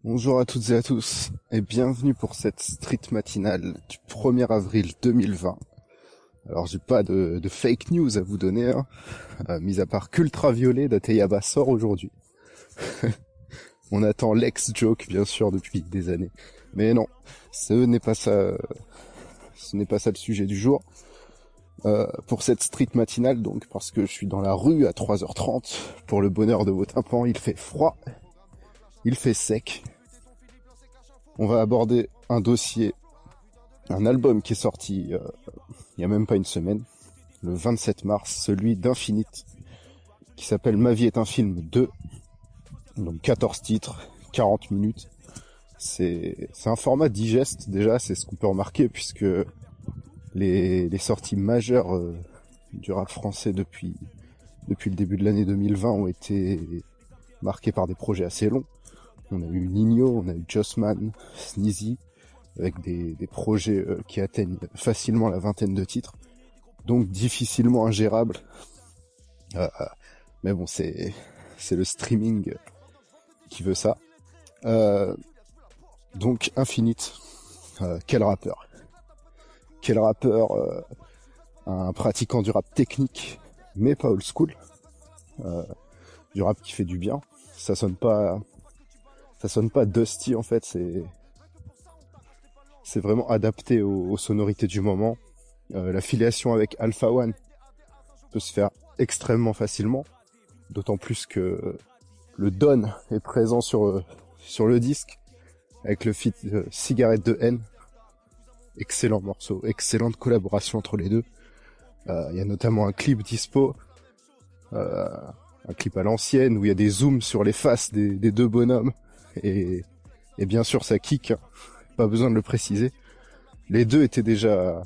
Bonjour à toutes et à tous, et bienvenue pour cette street matinale du 1er avril 2020. Alors j'ai pas de fake news à vous donner, mis à part qu'Ultraviolet d'Ateyaba sort aujourd'hui. On attend l'ex-joke bien sûr depuis des années. Mais non, ce n'est pas ça le sujet du jour. Pour cette street matinale donc, parce que je suis dans la rue à 3h30, pour le bonheur de vos tympans, il fait froid, il fait sec. On va aborder un dossier, un album qui est sorti il y a même pas une semaine, le 27 mars, celui d'Infinite, qui s'appelle Ma vie est un film 2, donc 14 titres, 40 minutes. C'est un format digeste déjà, c'est ce qu'on peut remarquer, puisque les sorties majeures du rap français depuis le début de l'année 2020 ont été marquées par des projets assez longs. On a eu Nino, on a eu Jossman, Sneezy, avec des projets qui atteignent facilement la vingtaine de titres, donc difficilement ingérable. Mais bon, c'est le streaming qui veut ça. Donc Infinite, quel rappeur, un pratiquant du rap technique, mais pas old school, du rap qui fait du bien. Ça sonne pas dusty en fait, c'est vraiment adapté aux sonorités du moment. La filiation avec Alpha One peut se faire extrêmement facilement, d'autant plus que le Don est présent sur le disque, avec le feat Cigarette de haine. Excellent morceau, excellente collaboration entre les deux. Il y a notamment un clip dispo, un clip à l'ancienne, où il y a des zooms sur les faces des deux bonhommes, et bien sûr ça kick, hein. Pas besoin de le préciser. Les deux étaient déjà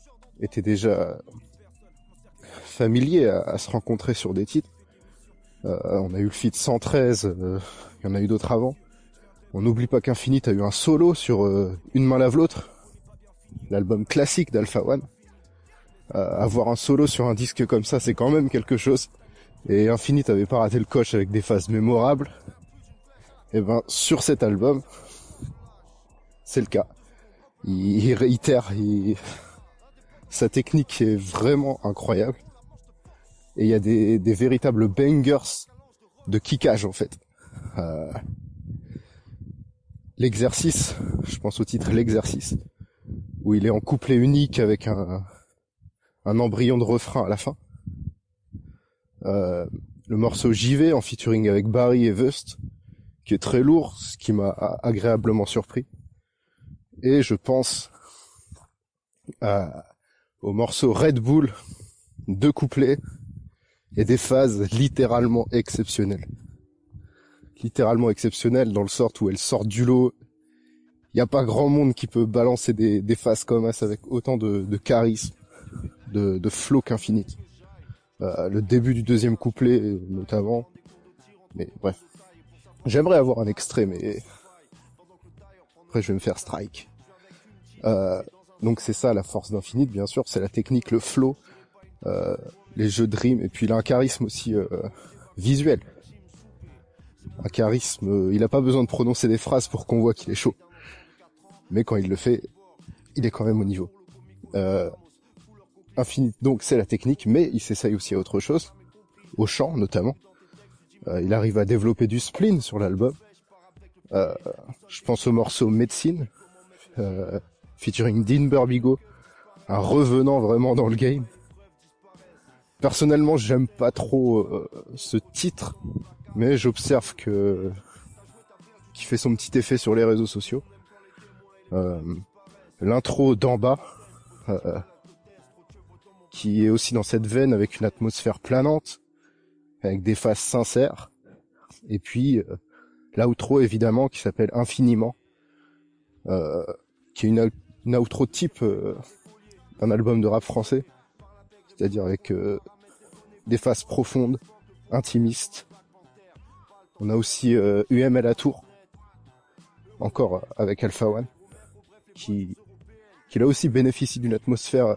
familiers à se rencontrer sur des titres. On a eu le feat 113, il y en a eu d'autres avant. On n'oublie pas qu'Infinite a eu un solo sur Une main lave l'autre, l'album classique d'Alpha One. Avoir un solo sur un disque comme ça, c'est quand même quelque chose. Et Infinite avait pas raté le coche avec des phases mémorables. Et ben sur cet album, c'est le cas. Il réitère, sa technique est vraiment incroyable. Et il y a des véritables bangers de kickage en fait. L'exercice, je pense au titre L'exercice, où il est en couplet unique avec un embryon de refrain à la fin. Le morceau J'y vais en featuring avec Barry et Vust, qui est très lourd, ce qui m'a agréablement surpris. Et je pense au morceau Red Bull, 2 couplets et des phases littéralement exceptionnelles. Littéralement exceptionnelles dans le sort où elles sortent du lot. Il n'y a pas grand monde qui peut balancer des phases comme ça avec autant de charisme, de flow qu'Infinite. Le début du deuxième couplet notamment. Mais bref. J'aimerais avoir un extrait, mais après je vais me faire strike. Donc c'est ça la force d'Infinite, bien sûr, c'est la technique, le flow, les jeux de rimes, et puis il a un charisme aussi visuel. Un charisme, il a pas besoin de prononcer des phrases pour qu'on voit qu'il est chaud. Mais quand il le fait, il est quand même au niveau. Infinite, donc c'est la technique, mais il s'essaye aussi à autre chose, au chant notamment. Il arrive à développer du spleen sur l'album. Je pense au morceau Médecine, featuring Dean Burbigo, un revenant vraiment dans le game. Personnellement, j'aime pas trop ce titre, mais j'observe qu'il fait son petit effet sur les réseaux sociaux. L'intro d'en bas, qui est aussi dans cette veine avec une atmosphère planante, avec des phases sincères, et puis l'outro évidemment qui s'appelle Infiniment, qui est une outro type d'un album de rap français, c'est-à-dire avec des phases profondes, intimistes. On a aussi UM à la tour, encore avec Alpha One, qui là aussi bénéficie d'une atmosphère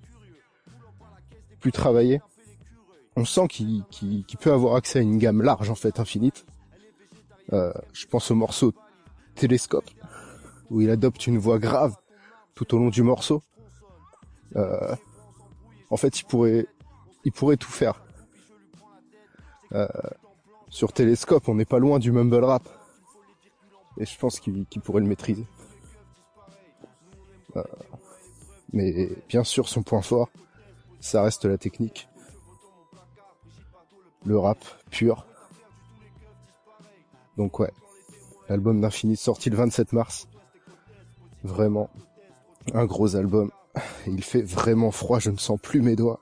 plus travaillée. On sent qu'il peut avoir accès à une gamme large en fait, Infinite. Je pense au morceau Télescope, où il adopte une voix grave tout au long du morceau. En fait, il pourrait tout faire. Sur Télescope, on n'est pas loin du mumble rap. Et je pense qu'il pourrait le maîtriser. Mais bien sûr, son point fort, ça reste la technique. Le rap pur. Donc ouais, l'album d'Infinite sorti le 27 mars. Vraiment, un gros album. Et il fait vraiment froid, je ne sens plus mes doigts.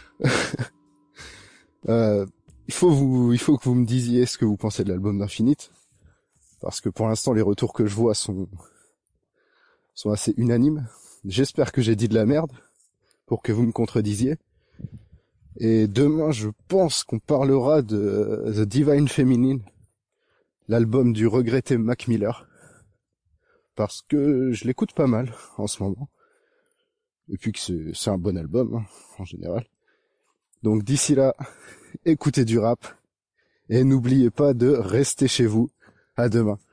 Il faut que vous me disiez ce que vous pensez de l'album d'Infinite. Parce que pour l'instant, les retours que je vois sont assez unanimes. J'espère que j'ai dit de la merde pour que vous me contredisiez. Et demain, je pense qu'on parlera de The Divine Feminine, l'album du regretté Mac Miller, parce que je l'écoute pas mal en ce moment. Et puis que c'est un bon album, hein, en général. Donc d'ici là, écoutez du rap, et n'oubliez pas de rester chez vous. À demain.